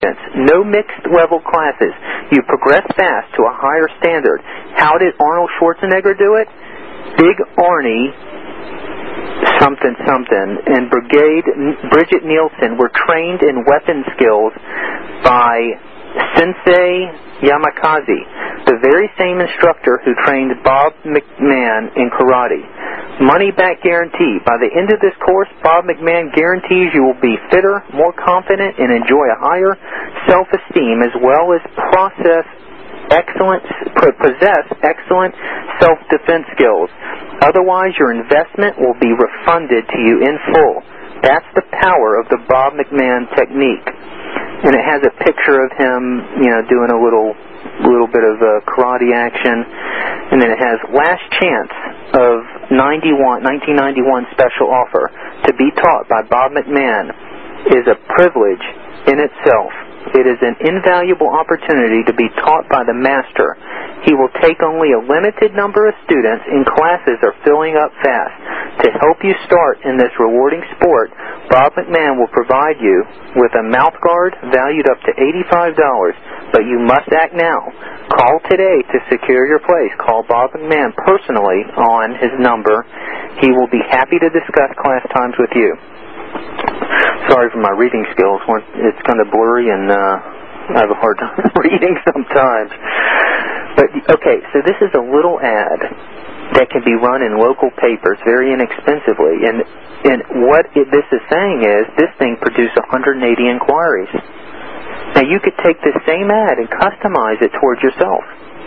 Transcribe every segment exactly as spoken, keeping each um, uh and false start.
No mixed level classes. You progress fast to a higher standard. How did Arnold Schwarzenegger do it? Big Arnie something something and Brigade Bridget Nielsen were trained in weapon skills by Sensei Yamakaze, the very same instructor who trained Bob McMahon in karate. Money back guarantee. By the end of this course, Bob McMahon guarantees you will be fitter, more confident, and enjoy a higher self-esteem as well as process excellent, possess excellent self-defense skills. Otherwise, your investment will be refunded to you in full. That's the power of the Bob McMahon technique. And it has a picture of him, you know, doing a little little bit of uh, karate action. And then it has last chance of ninety-one, nineteen ninety-one special offer. To be taught by Bob McMahon is a privilege in itself. It is an invaluable opportunity to be taught by the master. He will take only a limited number of students, and classes are filling up fast. To help you start in this rewarding sport, Bob McMahon will provide you with a mouth guard valued up to eighty-five dollars, but you must act now. Call today to secure your place. Call Bob McMahon personally on his number. He will be happy to discuss class times with you. Sorry for my reading skills. It's kind of blurry and uh, I have a hard time reading sometimes. But, okay, so this is a little ad that can be run in local papers very inexpensively. And, and what it, this is saying is this thing produced one hundred eighty inquiries. Now, you could take this same ad and customize it towards yourself,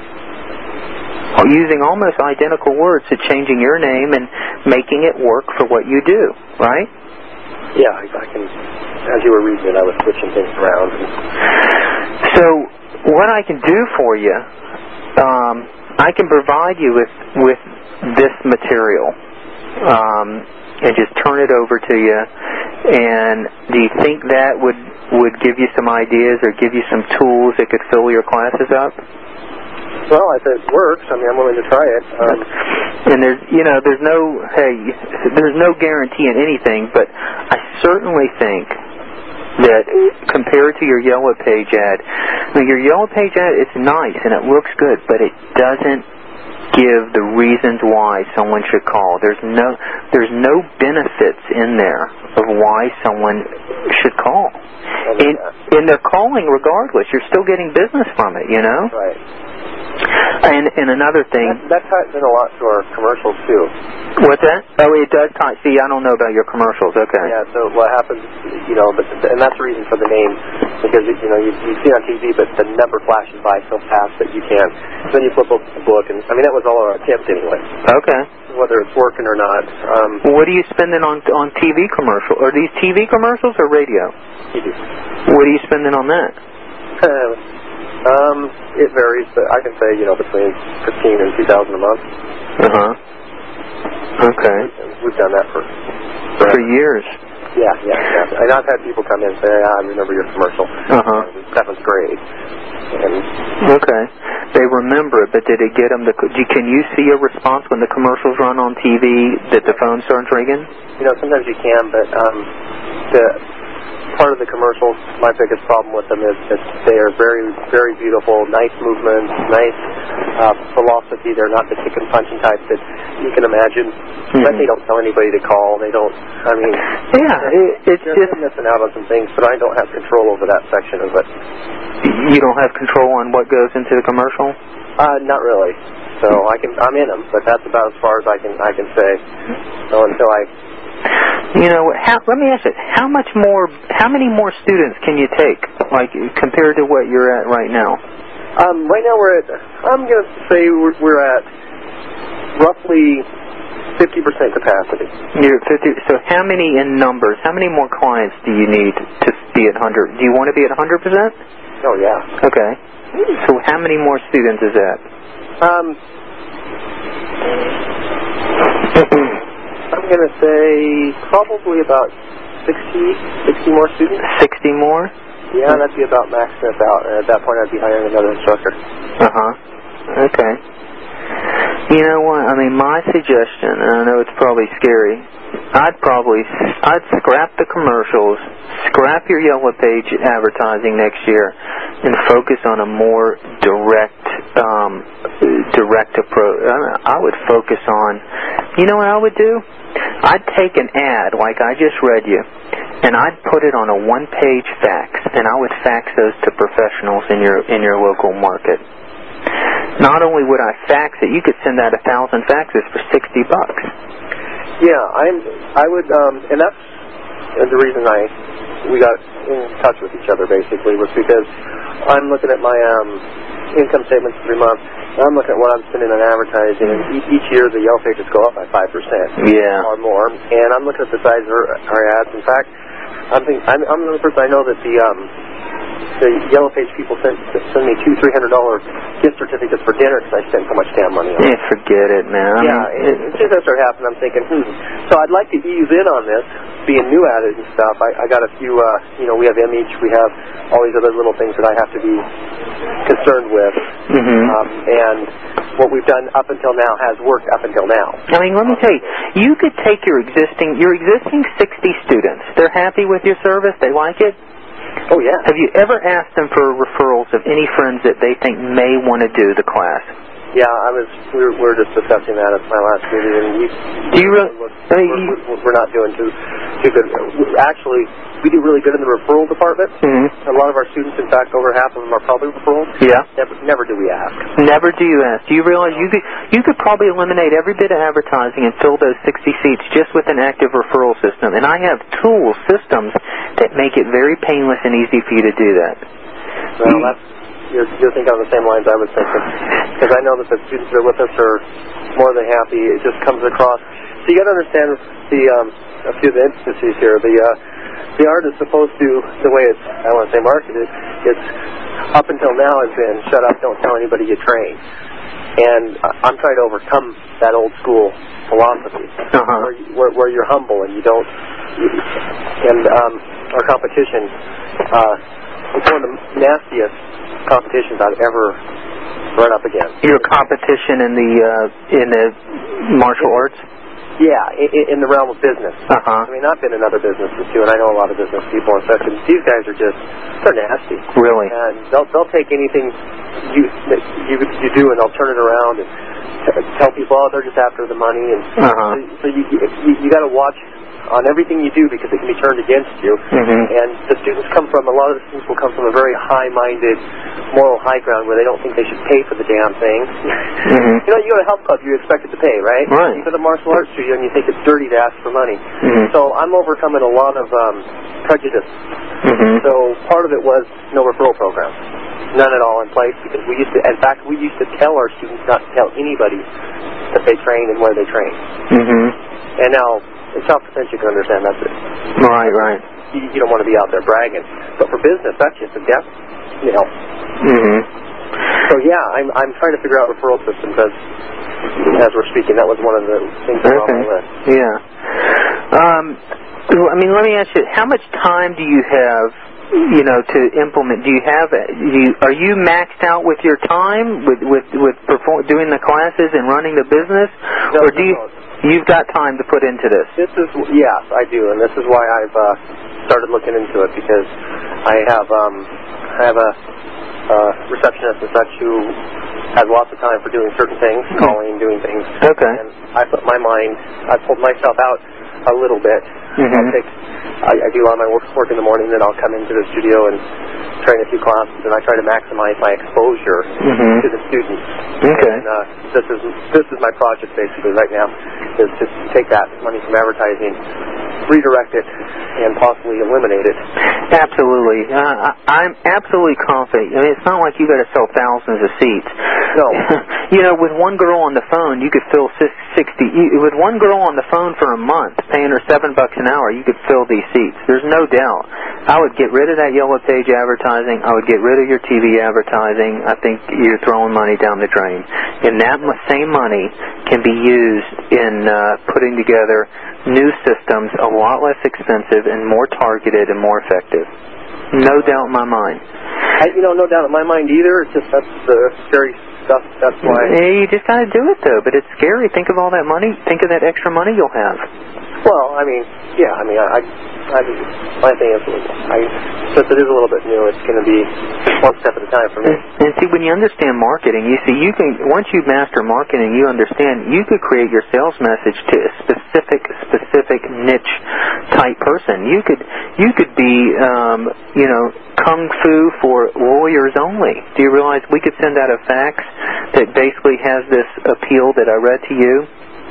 using almost identical words to changing your name and making it work for what you do, right? Yeah, I can. As you were reading it, I was switching things around. So, what I can do for you, um, I can provide you with with this material, um, and just turn it over to you. And do you think that would would give you some ideas or give you some tools that could fill your classes up? Well, if it works, I mean, I'm willing to try it. Um, and there's, you know, there's no, hey, there's no guarantee in anything, but I certainly think that compared to your Yellow Page ad, I mean, your Yellow Page ad, it's nice and it looks good, but it doesn't give the reasons why someone should call. There's no, there's no benefits in there of why someone should call. And, and they're calling regardless. You're still getting business from it, you know? Right. And, and another thing... That, that ties in a lot to our commercials, too. What's that? Oh, it does tie... See, I don't know about your commercials. Okay. Yeah, so what happens, you know, but, and that's the reason for the name, because, you know, you, you see on T V, but the number flashes by so fast that you can't. Then you flip open the book, and, I mean, that was all our attempt anyway. Okay. Whether it's working or not. Um, well, what are you spending on on T V commercials? Are these T V commercials or radio? T V. What are you spending on that? Um, it varies, but I can say, you know, between fifteen and two thousand a month. Uh huh. Okay. We've done that for for, for years. Yeah, yeah, yeah. And I've had people come in and say, ah, I remember your commercial. Uh huh. That was great. And okay. They remember it, but did it get them the? Can you see a response when the commercials run on T V that the phone starts ringing? You know, sometimes you can, but um, the part of the commercials, my biggest problem with them is that they are very, very beautiful, nice movements, nice uh, philosophy. They're not the kick and punching type that you can imagine. Mm-hmm. But they don't tell anybody to call. They don't, I mean... Yeah, it, it's they're just... missing out on some things, but I don't have control over that section of it. You don't have control on what goes into the commercial? Uh, not really. So I can, I'm in them, but that's about as far as I can, I can say. So until I... You know, how, let me ask you, how much more, how many more students can you take, like, compared to what you're at right now? Um, right now we're at, I'm going to say we're, we're at roughly fifty percent capacity. You're at fifty, so how many in numbers, how many more clients do you need to be at one hundred? Do you want to be at one hundred percent? Oh, yeah. Okay. So how many more students is that? Um... I'm going to say probably about sixty, sixty more students. sixty more? Yeah, that'd be about maxing us out. And at that point, I'd be hiring another instructor. Uh-huh. Okay. You know what? I mean, my suggestion, and I know it's probably scary, I'd probably, I'd scrap the commercials, scrap your Yellow Page advertising next year, and focus on a more direct, um, direct approach. I would focus on, you know what I would do? I'd take an ad like I just read you, and I'd put it on a one-page fax, and I would fax those to professionals in your in your local market. Not only would I fax it, you could send out a thousand faxes for sixty bucks. Yeah, I'm. I would, um, and that's the reason I we got in touch with each other. Basically, was because I'm looking at my um, income statements every month. And I'm looking at what I'm spending on advertising, and each, each year the Yellow Pages go up by five percent. Yeah. Or more. And I'm looking at the size of our, our ads. In fact, I'm think I'm, I'm the person I know that the um, the Yellow Page people send send me two, three hundred dollar gift certificates for dinner because I spend so much damn money on it. Yeah, forget it, man. I yeah, mean, and as soon as that started happening, I'm thinking, hmm. So I'd like to ease in on this, being new at it and stuff. I, I got a few, uh, you know, we have image, we have all these other little things that I have to be concerned with, mm-hmm. um, and what we've done up until now has worked up until now. I mean, let me tell you, you could take your existing your existing sixty students. They're happy with your service. They like it. Oh, yeah. Have you ever asked them for referrals of any friends that they think may want to do the class? Yeah, I was. We were, we were just discussing that at my last meeting, and we. Do you really? We're, we're, we're, we're not doing too too good. Actually, we do really good in the referral department. Mm-hmm. A lot of our students, in fact, over half of them are probably referrals. Yeah. Never, never do we ask. Never do you ask. Do you realize you could you could probably eliminate every bit of advertising and fill those sixty seats just with an active referral system? And I have tools, systems that make it very painless and easy for you to do that. Well, that's. You're, you're thinking on the same lines I was thinking, because I know that the students that are with us are more than happy. It just comes across. So you got to understand the um, a few of the intricacies here. The uh, the art is supposed to, the way it's, I don't want to say marketed, it's up until now has been shut up, don't tell anybody you train. And I'm trying to overcome that old school philosophy, uh-huh. where, you, where, where you're humble and you don't. You, and um, our competition, uh, it's one of the nastiest competitions I've ever run up against. Your competition in the uh, in the martial arts? Yeah, in, in the realm of business. Uh-huh. I mean, I've been in other businesses too, and I know a lot of business people and such. And these guys are just, they're nasty. Really? And they'll they'll take anything you that you you do, and they'll turn it around and t- tell people, oh, they're just after the money. And uh-huh. so, so you you, you got to watch on everything you do, because it can be turned against you. Mm-hmm. And the students come from, a lot of the students will come from a very high-minded, moral high ground where they don't think they should pay for the damn thing. Mm-hmm. You know, you go to a health club, you're expected to pay, right? Right. You go to the martial arts studio and you think it's dirty to ask for money. Mm-hmm. So I'm overcoming a lot of um, prejudice. Mm-hmm. So part of it was no referral program. None at all in place, because we used to, in fact, we used to tell our students not to tell anybody that they train and where they train. Mm-hmm. And now, in self-defense, you can understand that's it. Right, right. You, you don't want to be out there bragging. But for business, that's just a death, you know. Mm-hmm. So, yeah, I'm I'm trying to figure out referral systems as, as we're speaking. That was one of the things that okay. on my list. Yeah. Um, I mean, let me ask you, how much time do you have, you know, to implement? Do you have, do you, are you maxed out with your time with with, with perform, doing the classes and running the business? No, or do no, you... no. You've got time to put into this. This is, yes, I do, and this is why I've uh, started looking into it, because I have um, I have a uh, receptionist and such who has lots of time for doing certain things, calling, doing things. Okay. And I put my mind, I pulled myself out a little bit. Mm-hmm. I'll take, I, I do a lot of my work, work in the morning, then I'll come into the studio and train a few classes, and I try to maximize my exposure mm-hmm. to the students. Okay. And uh, this is this is my project basically right now, is to take that money from advertising, redirect it, and possibly eliminate it. Absolutely. Uh, I, I'm absolutely confident. I mean, it's not like you got to sell thousands of seats. No. You know, with one girl on the phone, you could fill sixty. With one girl on the phone for a month, paying her seven bucks an hour, you could fill these seats. There's no doubt. I would get rid of that Yellow Page advertising. I would get rid of your T V advertising. I think you're throwing money down the drain. And that same money can be used in uh, putting together new systems, a lot less expensive and more targeted and more effective. No doubt in my mind. I, you know, no doubt in my mind either. It's just that's the scary Stuff, that's why. Yeah, you just got to do it, though. But it's scary. Think of all that money. Think of that extra money you'll have. Well, I mean, yeah, I mean, I, I, my thing is, I, since it is a little bit new, it's going to be one step at a time for me. And, and see, when you understand marketing, you see, you can, once you master marketing, you understand, you could create your sales message to a specific, specific niche type person. You could, you could be, um, you know, kung fu for lawyers only. Do you realize we could send out a fax that basically has this appeal that I read to you?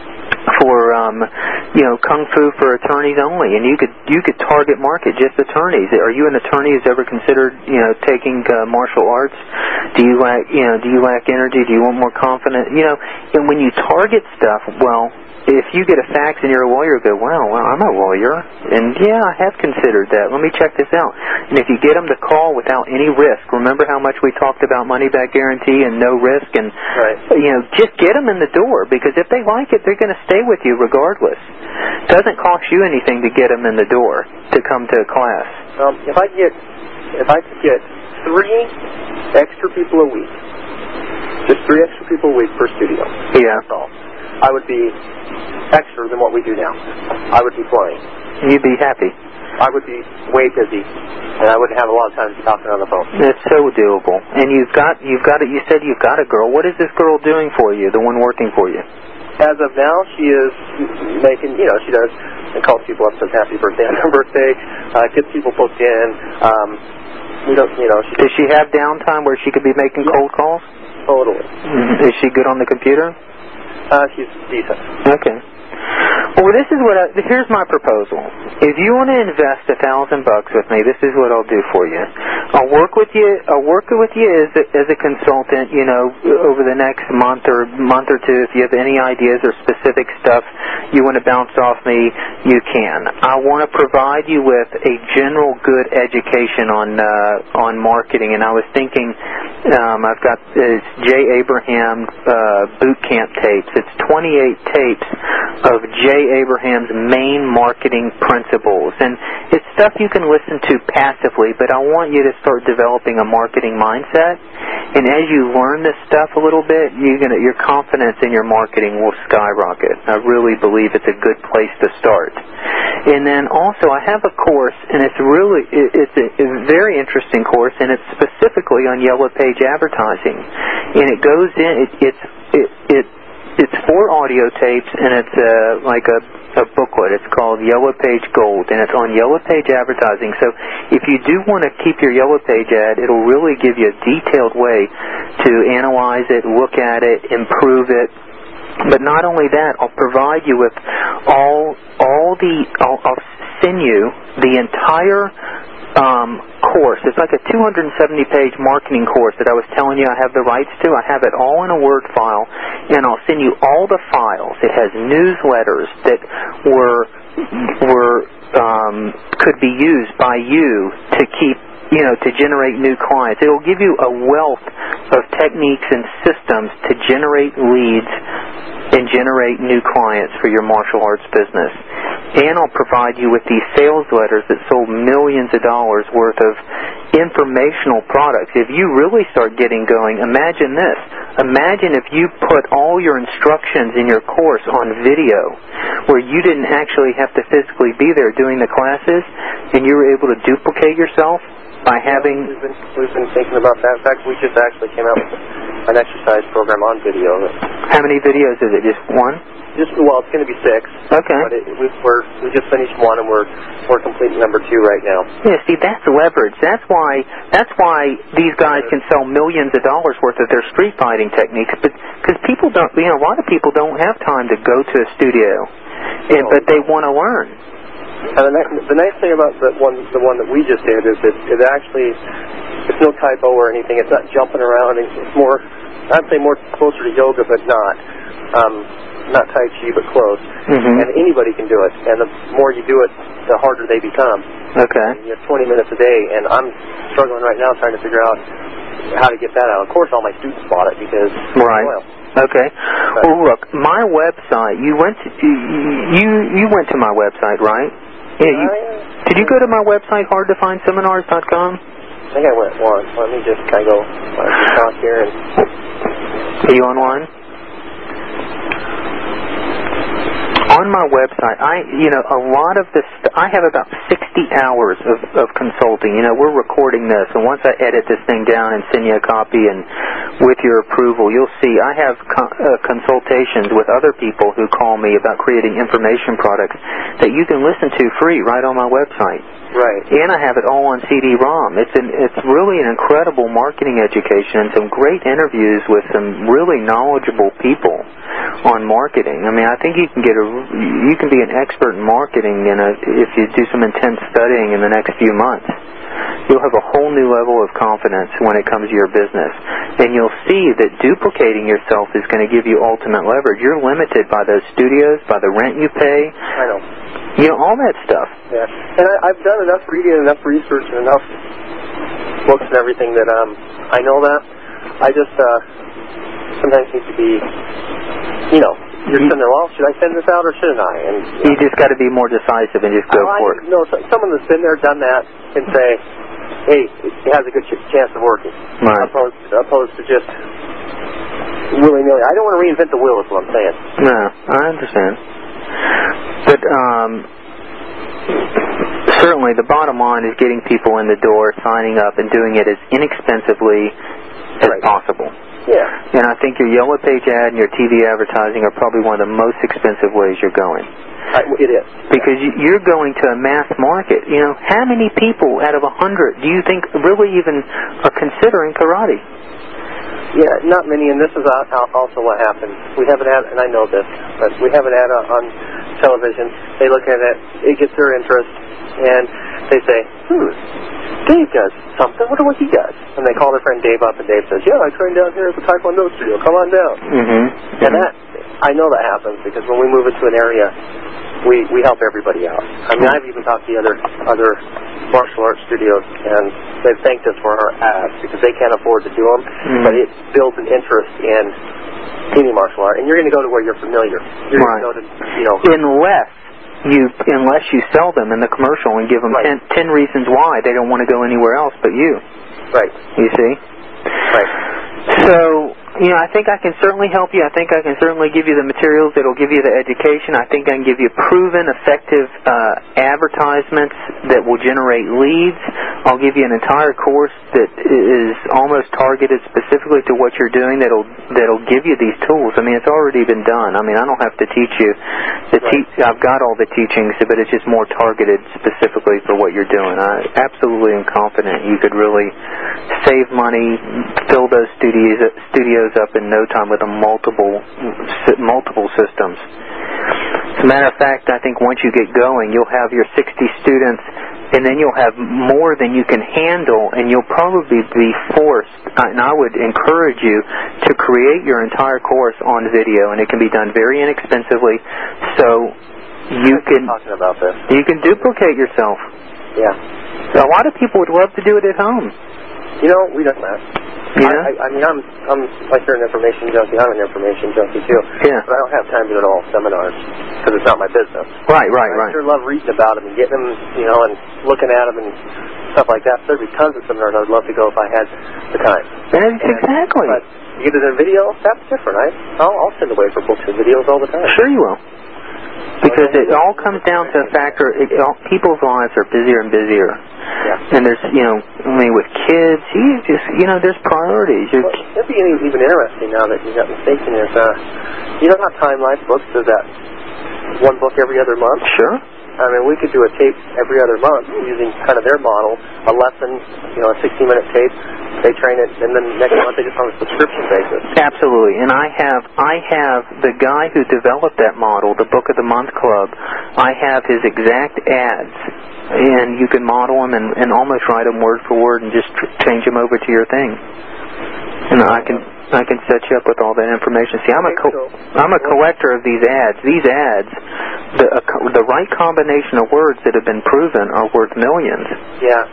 For um, you know, kung fu for attorneys only, and you could you could target market just attorneys. Are you an attorney who's ever considered you know taking uh, martial arts? Do you lack you know Do you lack energy? Do you want more confidence? You know, and when you target stuff, well, if you get a fax and you're a lawyer, go, well, well, I'm a lawyer, and yeah, I have considered that. Let me check this out. And if you get them to call without any risk, remember how much we talked about money-back guarantee and no risk, and right. you know, just get them in the door, because if they like it, they're going to stay with you regardless. It doesn't cost you anything to get them in the door to come to a class. Um, if I get if I could get three extra people a week, just three extra people a week per studio, yeah, that's all, I would be extra than what we do now. I would be flying. You'd be happy. I would be way busy, and I wouldn't have a lot of time talking on the phone. It's so doable. And you've got, you've got it. You said you've got a girl. What is this girl doing for you? The one working for you? As of now, she is making. You know, she does and calls people up, says happy birthday on her birthday, uh, gets people booked in. Um, we don't, you know. She does she have downtime where she could be making yeah. cold calls? Totally. Mm-hmm. Is she good on the computer? Uh, she's decent. Okay. Well, this is what I, here's my proposal. If you want to invest a thousand bucks with me, this is what I'll do for you. I'll work with you. I'll work with you as a, as a consultant. You know, over the next month or month or two, if you have any ideas or specific stuff you want to bounce off me, you can. I want to provide you with a general good education on uh, on marketing. And I was thinking, um, I've got this Jay Abraham uh, boot camp tapes. It's twenty-eight tapes of Jay Abraham's main marketing principles. And it's stuff you can listen to passively, but I want you to start developing a marketing mindset. And as you learn this stuff a little bit, you're gonna, your confidence in your marketing will skyrocket. I really believe it's a good place to start. And then also I have a course, and it's really, it's a, a very interesting course, and it's specifically on Yellow Page advertising. And it goes in, it, it's, it, it It's four audio tapes, and it's uh, like a, a booklet. It's called Yellow Page Gold, and it's on Yellow Page advertising. So if you do want to keep your Yellow Page ad, it'll really give you a detailed way to analyze it, look at it, improve it. But not only that, I'll provide you with all all the, I'll, I'll send you the entire Um, course. It's like a two hundred seventy page marketing course that I was telling you I have the rights to. I have it all in a Word file, and I'll send you all the files. It has newsletters that were were um, could be used by you to keep, you know, to generate new clients. It'll give you a wealth of techniques and systems to generate leads and generate new clients for your martial arts business. And I'll provide you with these sales letters that sold millions of dollars worth of informational products. If you really start getting going, imagine this. Imagine if you put all your instructions in your course on video, where you didn't actually have to physically be there doing the classes, and you were able to duplicate yourself by having... We've been, we've been thinking about that. In fact, we just actually came out with an exercise program on video. How many videos is it? Just one? Just well, it's going to be six. Okay. But it, we, we're we just finished one, and we're we're completing number two right now. Yeah. See, that's leverage. That's why that's why these guys can sell millions of dollars worth of their street fighting techniques. But because people don't, you know, a lot of people don't have time to go to a studio, and, but they want to learn. And the, nice, the nice thing about the one the one that we just did is that it actually it's no typo or anything. It's not jumping around. It's more, I'd say more closer to yoga, but not. Um, Not Tai Chi, but close. Mm-hmm. And anybody can do it. And the more you do it, the harder they become. Okay. And you have twenty minutes a day, and I'm struggling right now trying to figure out how to get that out. Of course, all my students bought it because right. Well, okay. Right. Well, look, my website. You went to you you went to my website, right? Yeah. You, uh, did you go to my website, hard to find seminars dot com? I think I went once. Let me just kind of go uh, talk here and. Are you online? On my website, I, you know, a lot of this, I have about sixty hours of, of consulting. You know, we're recording this, and once I edit this thing down and send you a copy, and with your approval, you'll see I have co- uh, consultations with other people who call me about creating information products that you can listen to free right on my website. Right. And I have it all on C D ROM. It's an, it's really an incredible marketing education and some great interviews with some really knowledgeable people on marketing. I mean, I think you can get a, you can be an expert in marketing in a, if you do some intense studying in the next few months. You'll have a whole new level of confidence when it comes to your business. And you'll see that duplicating yourself is going to give you ultimate leverage. You're limited by those studios, by the rent you pay. I know. You know, all that stuff. Yeah. And I, I've done enough reading, enough research, and enough books and everything that um, I know that. I just uh, sometimes need to be, you know, you're sitting there, well, should I send this out or shouldn't I? And you, you know, just got to be more decisive and just go I, for it. No, so, someone that's been there, done that, can say, hey, it has a good ch- chance of working. Right. Opposed, opposed to just willy-nilly. I don't want to reinvent the wheel is what I'm saying. No, I understand. But um, certainly the bottom line is getting people in the door, signing up, and doing it as inexpensively as right. possible. Yeah. And I think your Yellow Page ad and your T V advertising are probably one of the most expensive ways you're going. I, it is. Because you, you're going to a mass market. You know, how many people out of a hundred do you think really even are considering karate? Yeah, not many, and this is also what happens. We have an ad, and I know this, but we have an ad on television. They look at it, it gets their interest, and they say, hmm, Dave does something. I wonder what he does. And they call their friend Dave up, and Dave says, yeah, I trained down here at the Taekwondo studio. Come on down. Mm-hmm. And that, I know that happens, because when we move into an area, we, we help everybody out. I mean, I've even talked to the other, other martial arts studios, and they've thanked us for our ads because they can't afford to do them, mm-hmm. but it builds an interest in any martial art, and you're going to go to where you're familiar. You're right. going to go to, you know, unless you unless you sell them in the commercial and give them right. ten, ten reasons why they don't want to go anywhere else but you. Right. You see? Right. So, you know, I think I can certainly help you. I think I can certainly give you the materials that will give you the education. I think I can give you proven, effective uh, advertisements that will generate leads. I'll give you an entire course that is almost targeted specifically to what you're doing that'll that'll give you these tools. I mean, it's already been done. I mean, I don't have to teach you. The te- I've got all the teachings, but it's just more targeted specifically for what you're doing. I absolutely am confident you could really save money, fill those studios, studios up in no time with a multiple multiple systems. As a matter of fact, I think once you get going, you'll have your sixty students, and then you'll have more than you can handle, and you'll probably be forced, and I would encourage you to create your entire course on video, and it can be done very inexpensively, so you can talking about this. You can duplicate yourself. Yeah. A lot of people would love to do it at home. You know, we don't that. Yeah. I, I, I mean, I'm, I'm like you're an information junkie. I'm an information junkie too. Yeah. But I don't have time to do it all seminars because it's not my business. Right, right, I right. sure love reading about them and getting them, you know, and looking at them and stuff like that. There'd be tons of seminars I'd love to go if I had the time. That's and, exactly. But you get it in video, that's different. I, I'll, I'll send away for books and videos all the time. Sure you will. Because it all comes down to a factor, it, all, people's lives are busier and busier. Yeah. And there's, you know, I mean, with kids, you just, you know, there's priorities. Well, it'd be even interesting now that you got mistaken is, uh, you know how Time Life Books does that one book every other month? Sure. I mean, we could do a tape every other month using kind of their model, a lesson, you know, a sixty-minute tape. They train it, and then next month they just on a subscription basis. Absolutely, and I have, I have the guy who developed that model, the Book of the Month Club. I have his exact ads, and you can model them and, and almost write them word for word and just tr- change them over to your thing. And I can. I can set you up with all that information. See, I'm a co- I'm a collector of these ads. These ads, the a, the right combination of words that have been proven are worth millions. Yeah.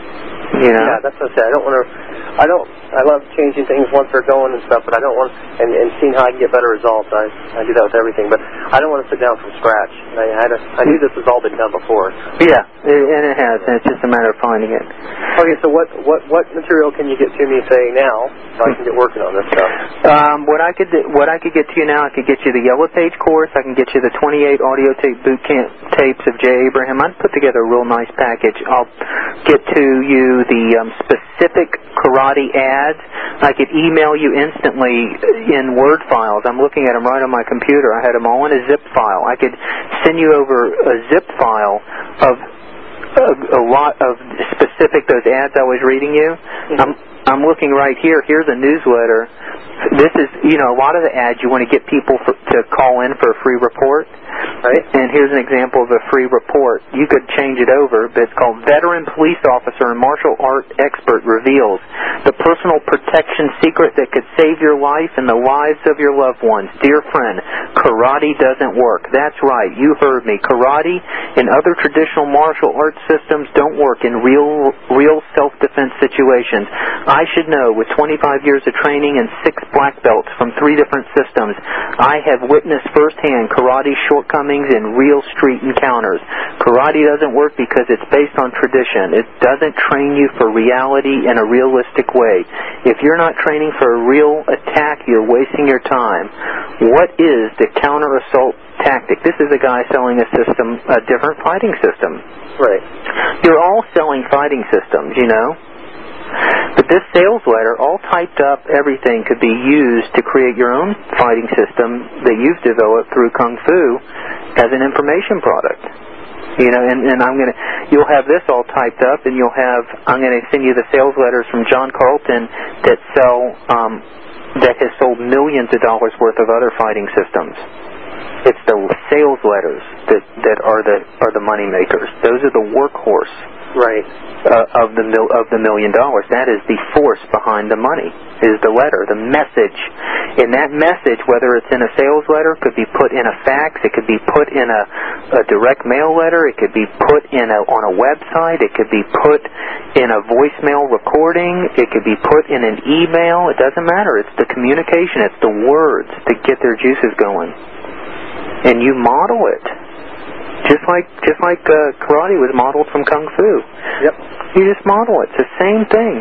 You know? Yeah, that's what I say. I don't want to. I don't. I love changing things once they're going and stuff, but I don't want and, and seeing how I can get better results. I I do that with everything, but I don't want to sit down from scratch and I, had a, I knew this has all been done before. Yeah, it, and it has, and it's just a matter of finding it. Okay, so what, what, what material can you get to me, say, now, so I can get working on this stuff? Um, what I could do, what I could get to you now, I could get you the Yellow Page course. I can get you the twenty-eight audio tape boot camp tapes of Jay Abraham. I'd put together a real nice package. I'll get to you the um, specific karate ads. I could email you instantly in Word files. I'm looking at them right on my computer. I had them all in a zip file. I could send you over a zip file of a, a lot of specific those ads I was reading you. Mm-hmm. I'm I'm looking right here. Here's a newsletter. This is, you know, a lot of the ads you want to get people for, to call in for a free report. Right. And here's an example of a free report. You could change it over, but it's called Veteran Police Officer and Martial Art Expert Reveals the Personal Protection Secret that could save your life and the lives of your loved ones. Dear friend, karate doesn't work. That's right. You heard me. Karate and other traditional martial arts systems don't work in real, real self-defense situations. I should know, with twenty-five years of training and six black belts from three different systems, I have witnessed firsthand karate's shortcomings in real street encounters. Karate doesn't work because it's based on tradition. It doesn't train you for reality in a realistic way. If you're not training for a real attack, you're wasting your time. What is the counter-assault tactic? This is a guy selling a system, a different fighting system. Right. You're all selling fighting systems, you know. But this sales letter, all typed up, everything could be used to create your own fighting system that you've developed through Kung Fu as an information product. You know, and, and I'm gonna, you'll have this all typed up, and you'll have, I'm gonna send you the sales letters from John Carlton that sell, um, that has sold millions of dollars worth of other fighting systems. It's the sales letters that, that are the are the money makers. Those are the workhorse. Right. Uh, of the mil- of the million dollars. That is the force behind the money, is the letter, the message. And that message, whether it's in a sales letter, could be put in a fax, it could be put in a, a direct mail letter, it could be put in a, on a website, it could be put in a voicemail recording, it could be put in an email. It doesn't matter. It's the communication, it's the words that get their juices going. And you model it. Just like just like uh, karate was modeled from Kung Fu. Yep. You just model it. It's the same thing.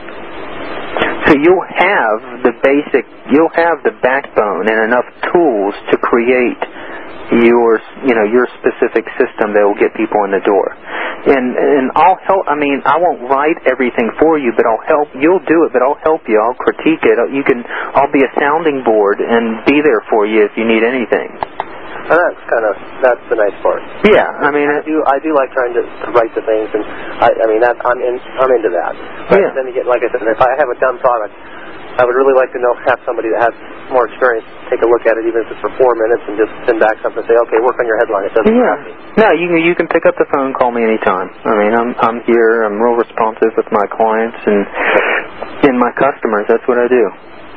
So you'll have the basic, you'll have the backbone and enough tools to create your, you know, your specific system that will get people in the door. And and I'll help. I mean, I won't write everything for you, but I'll help. You'll do it, but I'll help you. I'll critique it. You can. I'll be a sounding board and be there for you if you need anything. And that's kind of, that's the nice part. Yeah, I mean, I do, I do like trying to, to write the things, and I, I mean, that, I'm in, I'm into that. But yeah. then again, like I said, if I have a done product, I would really like to know, have somebody that has more experience take a look at it, even if it's for four minutes, and just send back something and say, okay, work on your headline. It doesn't yeah. me. No, you can you can pick up the phone, call me anytime. I mean, I'm I'm here. I'm real responsive with my clients and and my customers. That's what I do.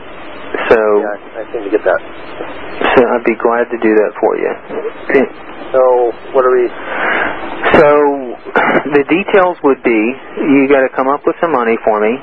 So yeah, I seem to get that. So I'd be glad to do that for you. So what are we? So the details would be, you got to come up with some money for me,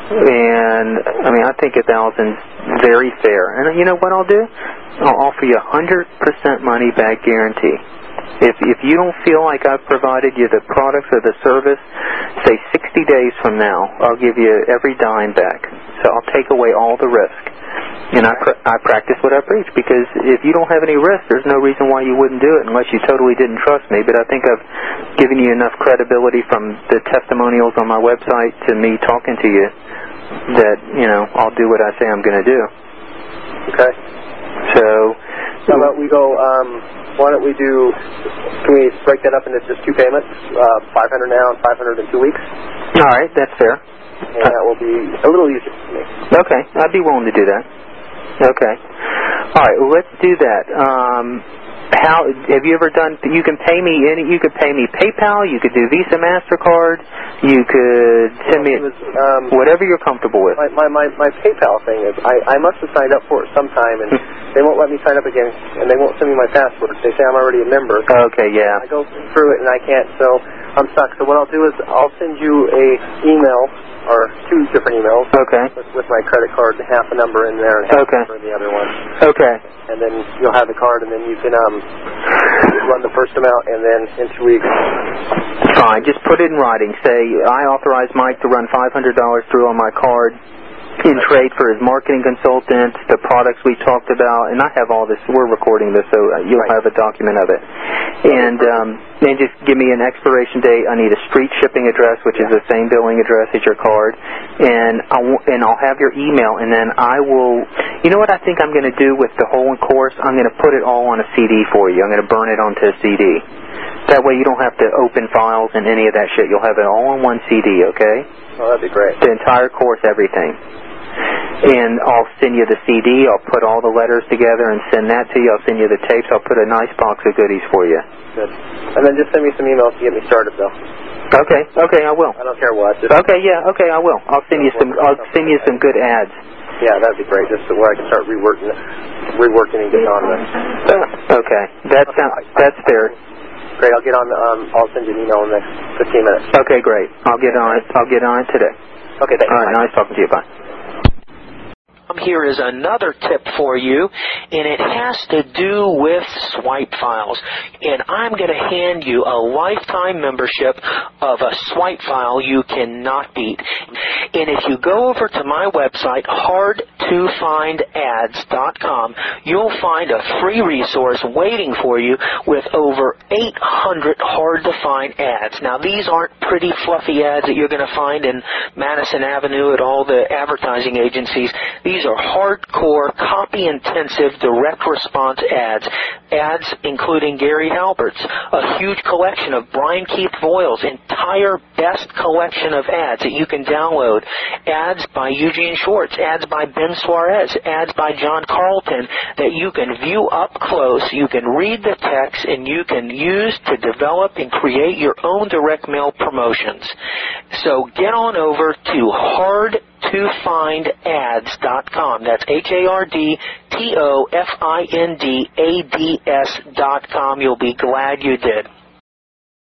and I mean, I think a thousand's very fair. And you know what I'll do? I'll offer you a hundred percent money back guarantee. If if you don't feel like I've provided you the products or the service, say sixty days from now, I'll give you every dime back. So I'll take away all the risk. And I, pr- I practice what I preach, because if you don't have any risk, there's no reason why you wouldn't do it unless you totally didn't trust me. But I think I've given you enough credibility from the testimonials on my website to me talking to you that, you know, I'll do what I say I'm going to do. Okay. So, how about we go, um, why don't we do, can we break that up into just two payments, uh, five hundred now and five hundred in two weeks? All right, that's fair. And that will be a little easier for me. Okay, I'd be willing to do that. Okay. All right, well, let's do that. Um, how have you ever done? You can pay me any. You could pay me PayPal. You could do Visa, MasterCard. You could send me was, um, whatever you're comfortable with. My, my my my PayPal thing is I I must have signed up for it sometime, and they won't let me sign up again, and they won't send me my password. They say I'm already a member. Okay, yeah. I go through it and I can't, so I'm stuck. So what I'll do is I'll send you a email. Or two different emails. Okay. With, with my credit card, and half a number in there and half okay. a number in the other one. Okay. And then you'll have the card, and then you can um run the first amount, and then in two weeks. Fine. Just put it in writing. Say, I authorize Mike to run five hundred dollars through on my card in trade for his marketing consultant, the products we talked about, and I have all this. We're recording this, so you'll right. have a document of it. And um, then just give me an expiration date. I need a street shipping address, which is the same billing address as your card, and I'll, and I'll have your email, and then I will, you know what I think I'm going to do with the whole course? I'm going to put it all on a C D for you. I'm going to burn it onto a C D. That way you don't have to open files and any of that shit. You'll have it all on one C D, okay? Oh, that'd be great. The entire course, everything. And I'll send you the C D. I'll put all the letters together and send that to you. I'll send you the tapes. I'll put a nice box of goodies for you. Good. And then just send me some emails to get me started, though. Okay. Okay, I will. I don't care what. Just okay. Yeah. Okay, I will. I'll send you some. I'll send you some good ads. Yeah, that'd be great. Just so where I can start reworking, reworking and getting on this. Uh, okay. That sounds. That's fair. Great. I'll get on. Um, I'll send you an email in the next fifteen minutes. Okay. Great. I'll get on it. I'll get on it today. Okay. Thanks. All right. Nice talking to you. Bye. Here is another tip for you, and it has to do with swipe files. And I'm going to hand you a lifetime membership of a swipe file you cannot beat. And if you go over to my website, hard to find ads dot com, you'll find a free resource waiting for you with over eight hundred hard-to-find ads. Now, these aren't pretty, fluffy ads that you're going to find in Madison Avenue at all the advertising agencies. These are hardcore, copy-intensive, direct response ads. Ads including Gary Halbert's, a huge collection of Brian Keith Voil's entire best collection of ads that you can download. Ads by Eugene Schwartz, ads by Ben Suarez, ads by John Carlton that you can view up close, you can read the text, and you can use to develop and create your own direct mail promotions. So get on over to hard to find ads dot com. That's H A R D T O F I N D A D S dot com. You'll be glad you did.